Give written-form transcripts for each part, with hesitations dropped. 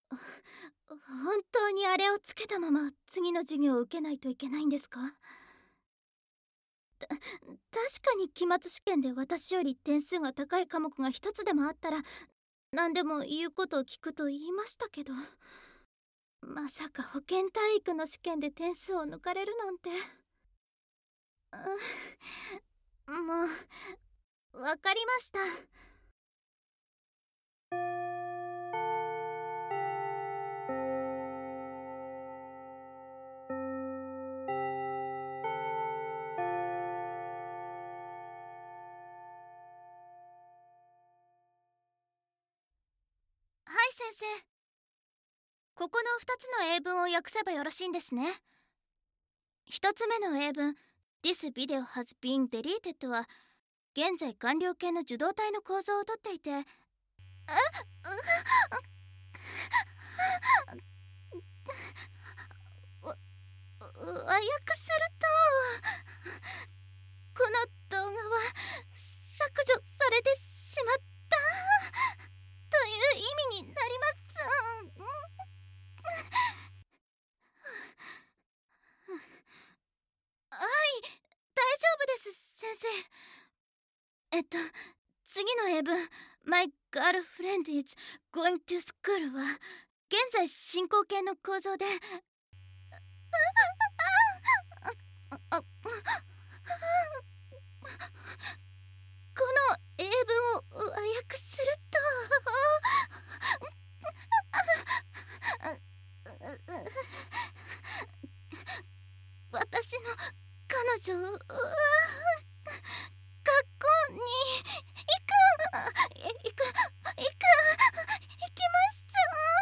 本当にあれをつけたまま次の授業を受けないといけないんですか？確かに期末試験で私より点数が高い科目が一つでもあったら何でも言うことを聞くと言いましたけど、まさか保健体育の試験で点数を抜かれるなんて。もうわかりました。 はい先生。ここの2つの英文を訳せばよろしいんですね。1つ目の英文 This video has been deleted は現在完了形の受動体の構造をとっていて、和訳すると、この動画は削除されてしまったという意味になりますはい、大丈夫です先生。次の英文 My girlfriend is going to school は現在進行形の構造で、この英文を和訳すると、私の彼女は学校に行きます。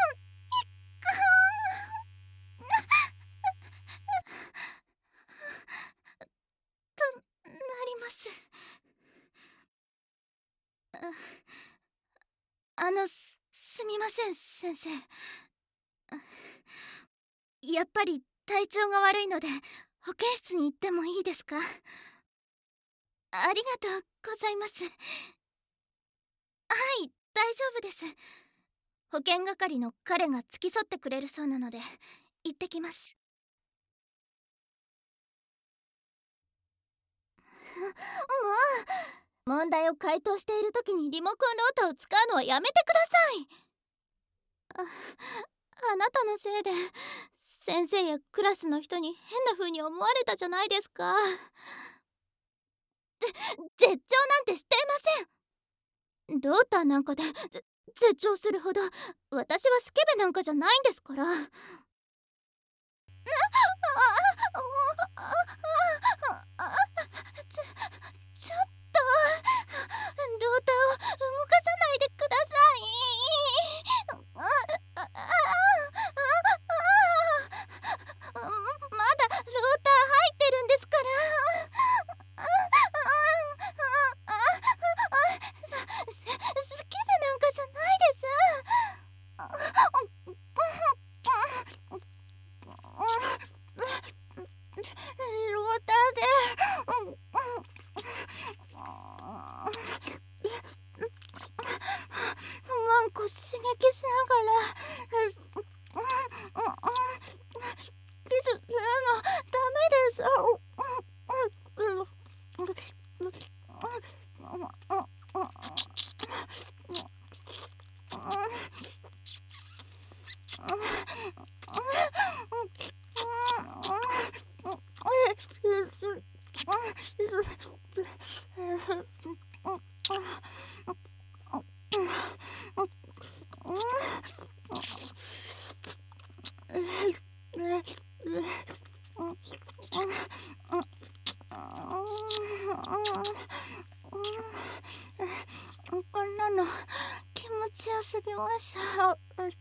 となります。すみません先生。やっぱり体調が悪いので保健室に行ってもいいですか？ありがとうございます。はい、大丈夫です。保健係の彼が付き添ってくれるそうなので行ってきます。 もう問題を回答している時にリモコンロータを使うのはやめてください。あなたのせいで先生やクラスの人に変な風に思われたじゃないですか。絶頂なんてしていません。ローターなんかで絶頂するほど私はスケベなんかじゃないんですから。ちょちょっとローターを動かさないでください。まだローター入ってるんですから。スケベなんかじゃないです。ローターでワンコ刺激しながらキスするのダメです。こんなの気持ちよすぎました。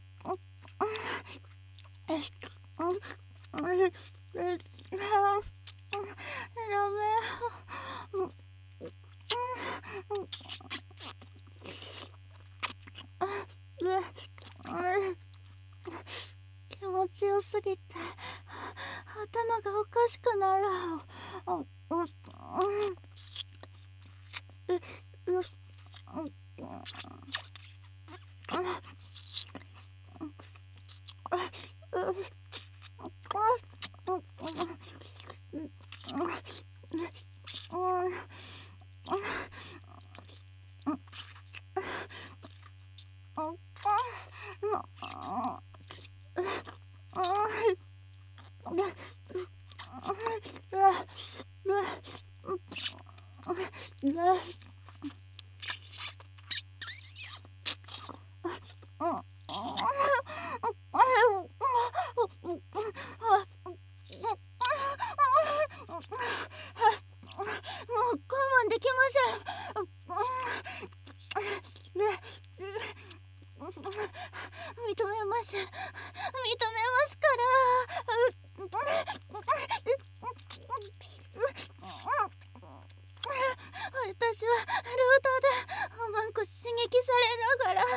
気持ちよすぎて頭がおかしくなる。 ます私はルーターでマンコ刺激されながら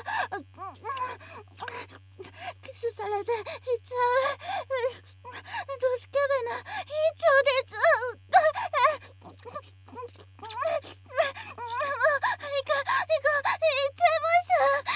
キスされていっちゃうドスケベな委員長です。言っちゃいました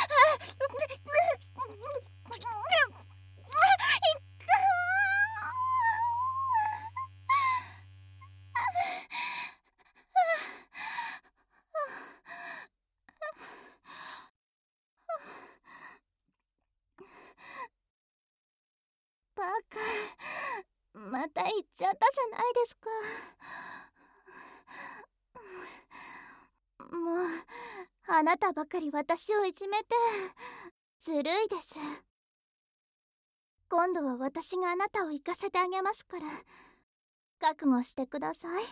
バカ、また言っちゃったじゃないですか。もうあなたばかり私をいじめてずるいです。今度は私があなたを行かせてあげますから覚悟してください。も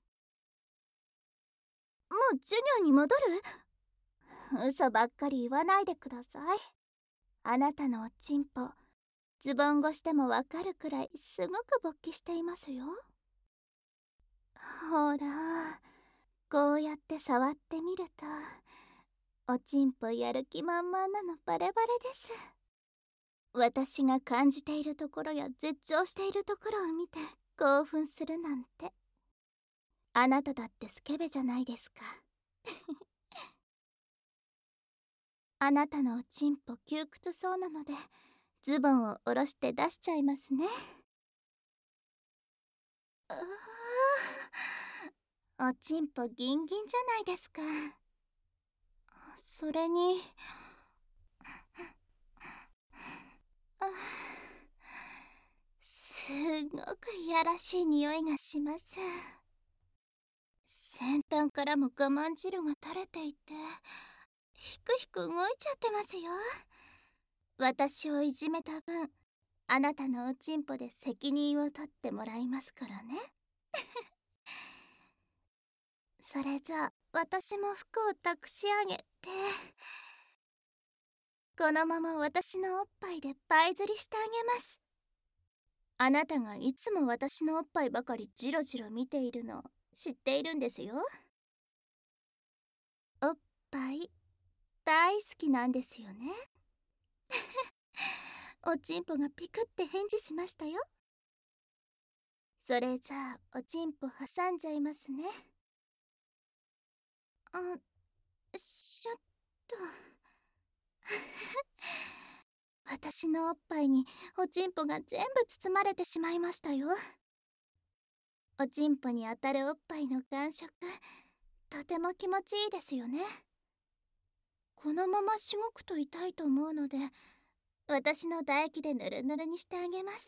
う授業に戻る？嘘ばっかり言わないでください。あなたのおちんぽズボン越しでもわかるくらいすごく勃起していますよ。ほら、こうやって触ってみるとおちんぽやる気満々なのバレバレです。私が感じているところや絶頂しているところを見て興奮するなんて。あなただってスケベじゃないですか。あなたのおちんぽ窮屈そうなのでズボンを下ろして出しちゃいますね。おちんぽギンギンじゃないですか。それにすごくいやらしい匂いがします。先端からも我慢汁が垂れていてひくひく動いちゃってますよ。私をいじめた分あなたのおちんぽで責任を取ってもらいますからね。それじゃあ私も服を託し上げてこのまま私のおっぱいでパイ釣りしてあげます。あなたがいつも私のおっぱいばかりジロジロ見ているの知っているんですよ。おっぱい大好きなんですよね。おちんぽがピクって返事しましたよ。それじゃあおちんぽ挟んじゃいますね。しょっと私のおっぱいにおちんぽが全部包まれてしまいましたよ。おちんぽに当たるおっぱいの感触とても気持ちいいですよね。このまましごくと痛いと思うので私の唾液でぬるぬるにしてあげます。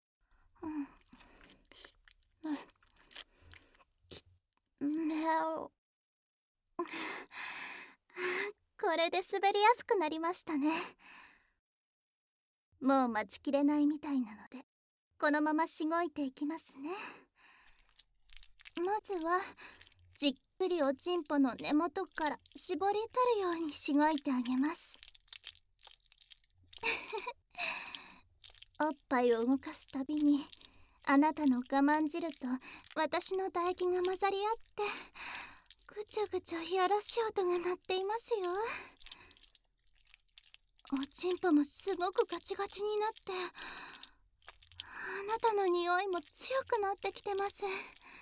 これで滑りやすくなりましたね。もう待ちきれないみたいなのでこのまましごいていきますね。まずはじっくりおちんぽの根元から絞り取るようにしごいてあげます。おっぱいを動かすたびにあなたの我慢汁と私の唾液が混ざり合ってぐちゃぐちゃいやらしい音が鳴っていますよ。おちんぽもすごくガチガチになってあなたの匂いも強くなってきてます。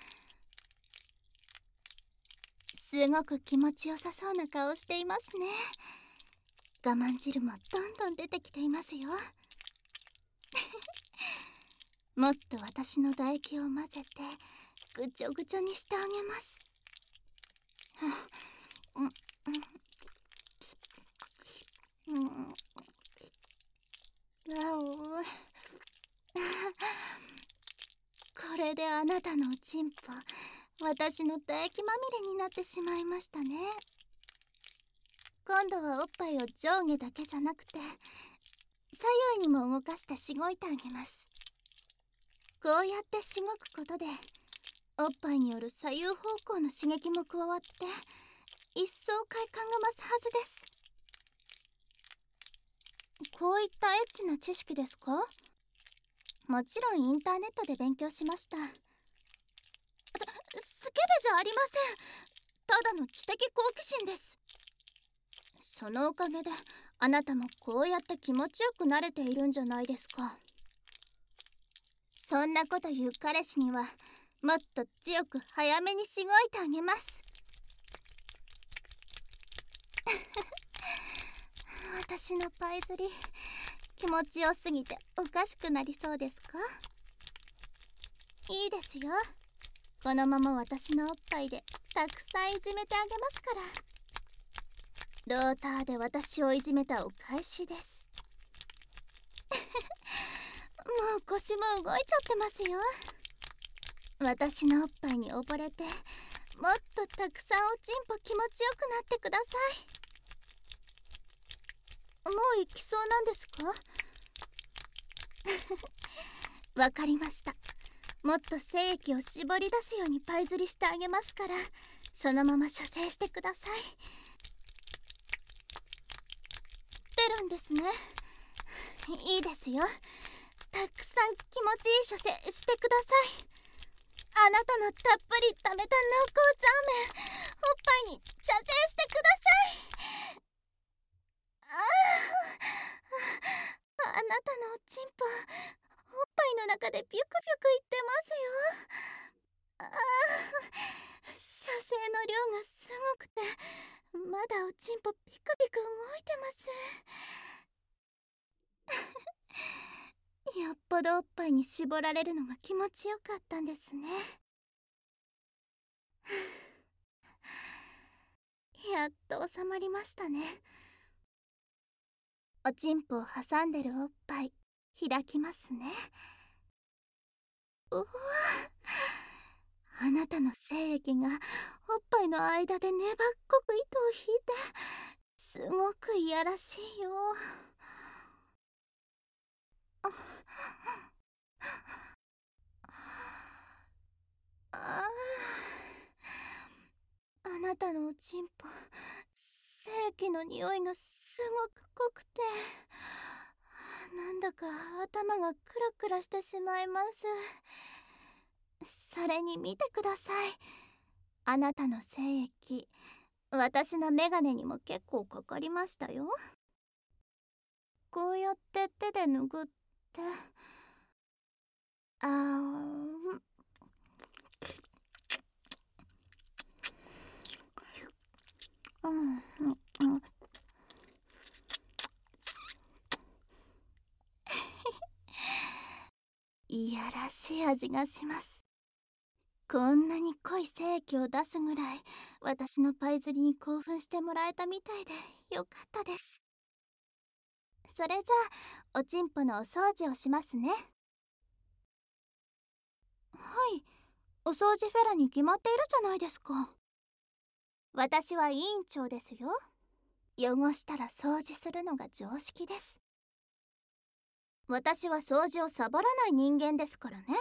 すごく気持ちよさそうな顔していますね。我慢汁もどんどん出てきていますよ。もっと私の唾液を混ぜてぐちょぐちょにしてあげます。これであなたのおちんぽ私の唾液まみれになってしまいましたね。今度はおっぱいを上下だけじゃなくて左右にも動かしてしごいてあげます。こうやってしごくことでおっぱいによる左右方向の刺激も加わって一層快感が増すはずです。 こういったエッチな知識ですか？ もちろんインターネットで勉強しました。 スケベじゃありません。ただの知的好奇心です。そのおかげであなたもこうやって気持ちよくなれているんじゃないですか。 そんなこと言う彼氏にはもっと強く早めにしごいてあげます。私のパイ釣り気持ちよすぎておかしくなりそうですか？いいですよ。このまま私のおっぱいでたくさんいじめてあげますから。ローターで私をいじめたお返しです。もう腰も動いちゃってますよ。私のおっぱいに溺れてもっとたくさんおちんぽ気持ちよくなってください。 もう行きそうなんですか？ わかりました。もっと精液を絞り出すようにパイ釣りしてあげますから、そのまま射精してください。 出るんですね。 いいですよ。たくさん気持ちいい射精してください。あなたのたっぷり溜めた濃厚ザーメン、おっぱいに射精してください。あなたのおちんぽ、おっぱいの中でビュクビュクいってますよ。射精の量がすごくて、まだおちんぽビクビク動いてます。よっぽどおっぱいに絞られるのが気持ちよかったんですね。やっと収まりましたね。おちんぽを挟んでるおっぱい開きますね。うわ、あなたの精液がおっぱいの間で粘っこく糸を引いてすごくいやらしいよ。あなたのおちんぽ精液の匂いがすごく濃くてなんだか頭がクラクラしてしまいます。それに見てください。あなたの精液私のメガネにも結構かかりましたよ。こうやって手で拭っていやらしい味がします。こんなに濃い精液を出すぐらい私のパイ釣りに興奮してもらえたみたいでよかったです。それじゃあおちんぽのお掃除をしますね。 はい、お掃除フェラに決まっているじゃないですか。 私は委員長ですよ。汚したら掃除するのが常識です。私は掃除をサボらない人間ですからね。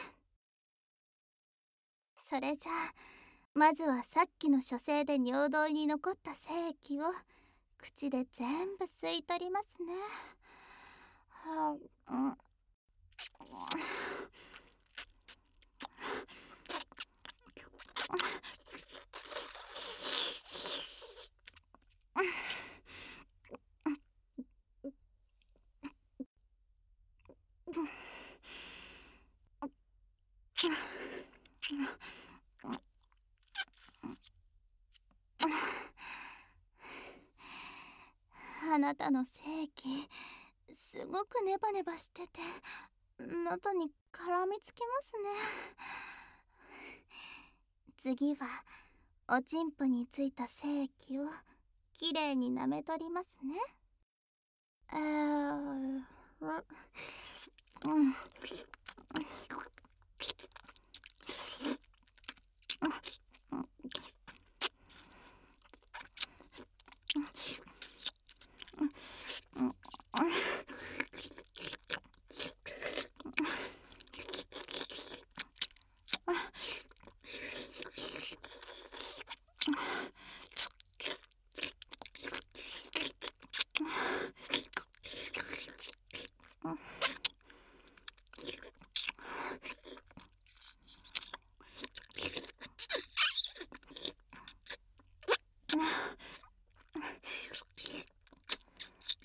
それじゃあまずはさっきの射精で尿道に残った精液を口で全部吸い取りますね。あなたの精液すごくネバネバしてて喉に絡みつきますね。次はおちんぽについた精液をきれいに舐め取りますね。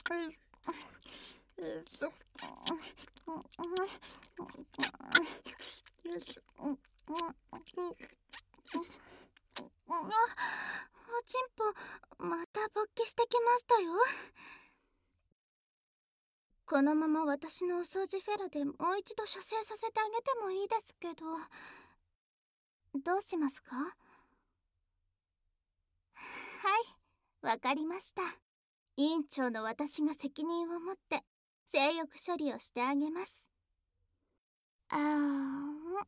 おちんぽまた勃起してきましたよ。このまま私のお掃除フェラでもう一度射精させてあげてもいいですけど、どうしますか？はい、わかりました。委員長の私が責任を持って性欲処理をしてあげます。あー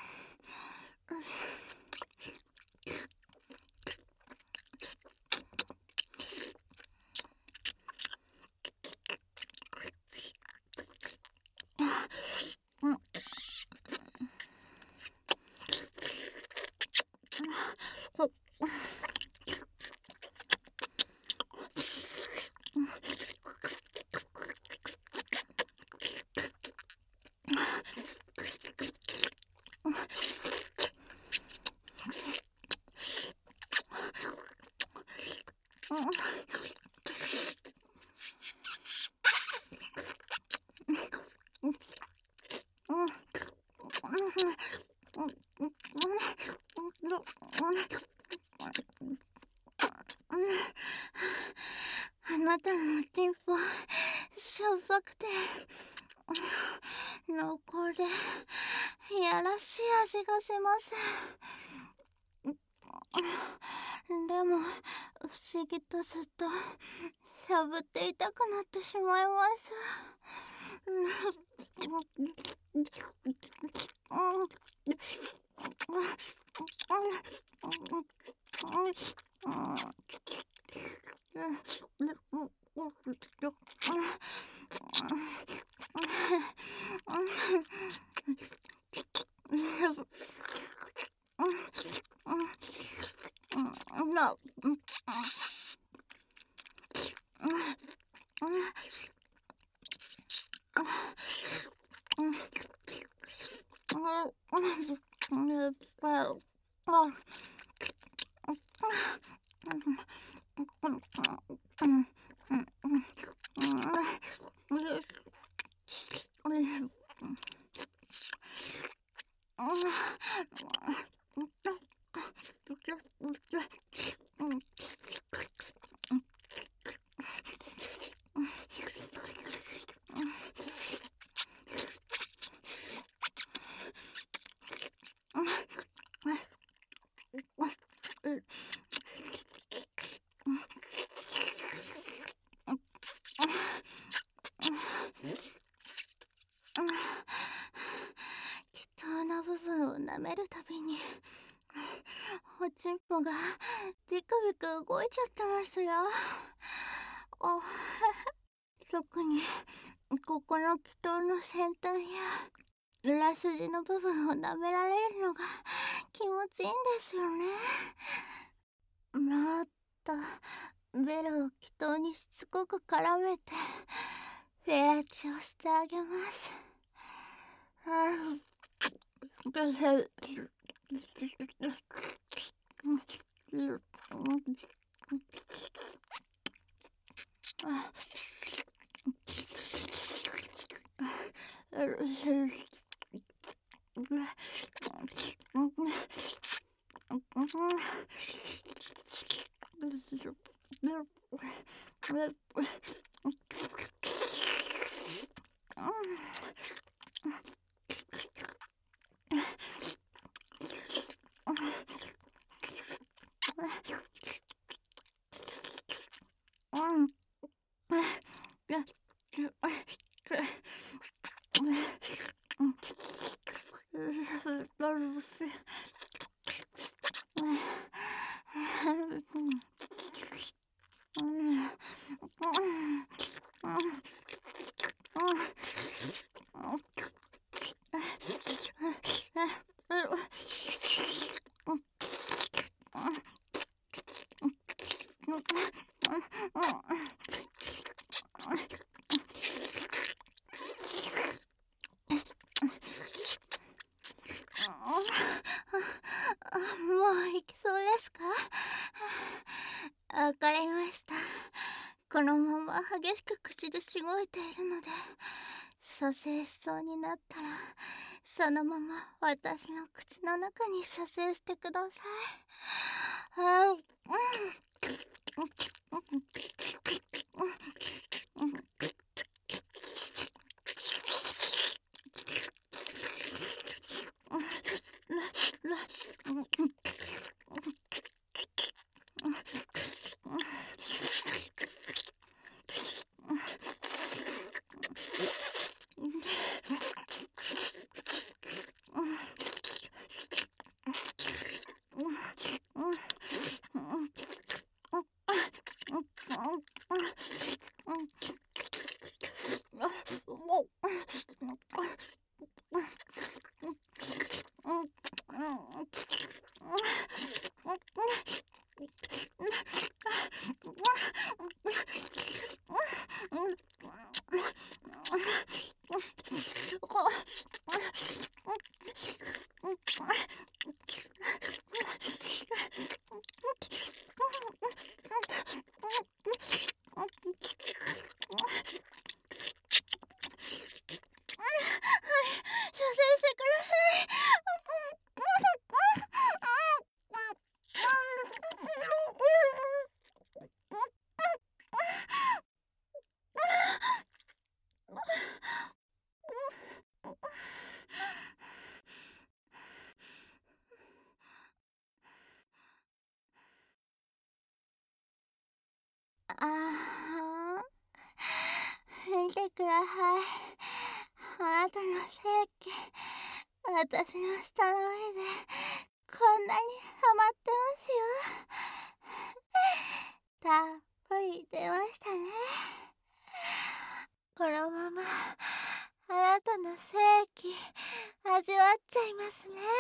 あなたのチンポしょっぱくて濃厚でやらしい味がします。でも不思議とずっとしゃぶっていたくなってしまいます。貴重な部分を舐めるたびにおちんぽがビクビク動いちゃってますよ。特にここの気筒の先端や裏筋の部分を舐められるのが気持ちいいんですよね。もっとベルを気筒にしつこく絡めてフェラチをしてあげます。もう行きそうですか？わかりました。このまま激しく口でしごいているので、射精しそうになったらそのまま私の口の中に射精してください。はい。見てください。あなたの性器、私の舌の上でこんなにハマってますよ。たっぷり出ましたね。このままあなたの性器味わっちゃいますね。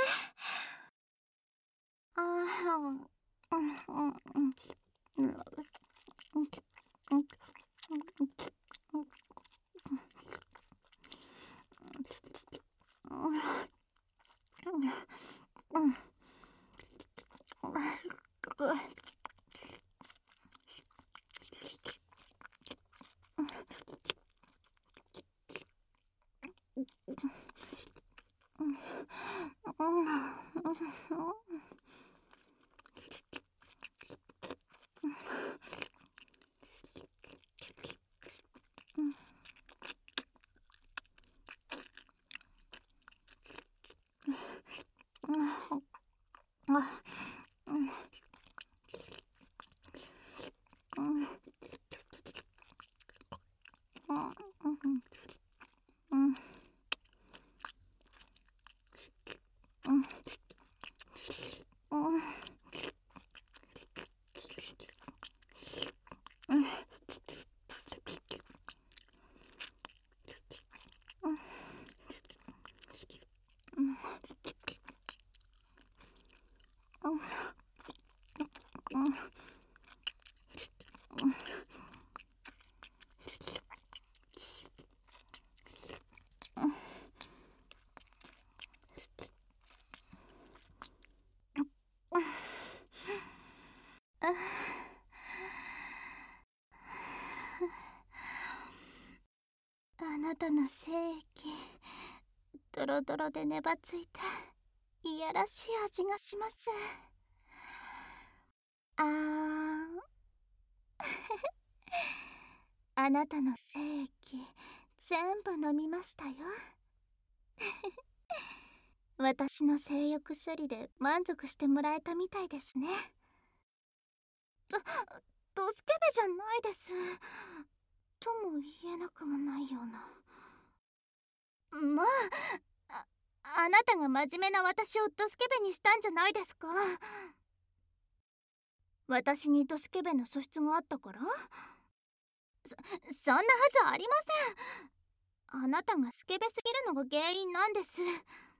あなたの精液、ドロドロで粘ついていやらしい味がします。あなたの精液全部飲みましたよ。私の性欲処理で満足してもらえたみたいですね。ドスケベじゃないです。とも言えなくもないような。まあ、あなたが真面目な私をドスケベにしたんじゃないですか。私にドスケベの素質があったから？そんなはずありません。あなたがスケベすぎるのが原因なんです。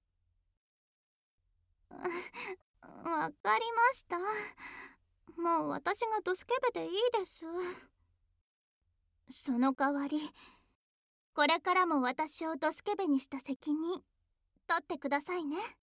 わかりました。もう私がドスケベでいいです。その代わりこれからも私をドスケベにした責任取ってくださいね。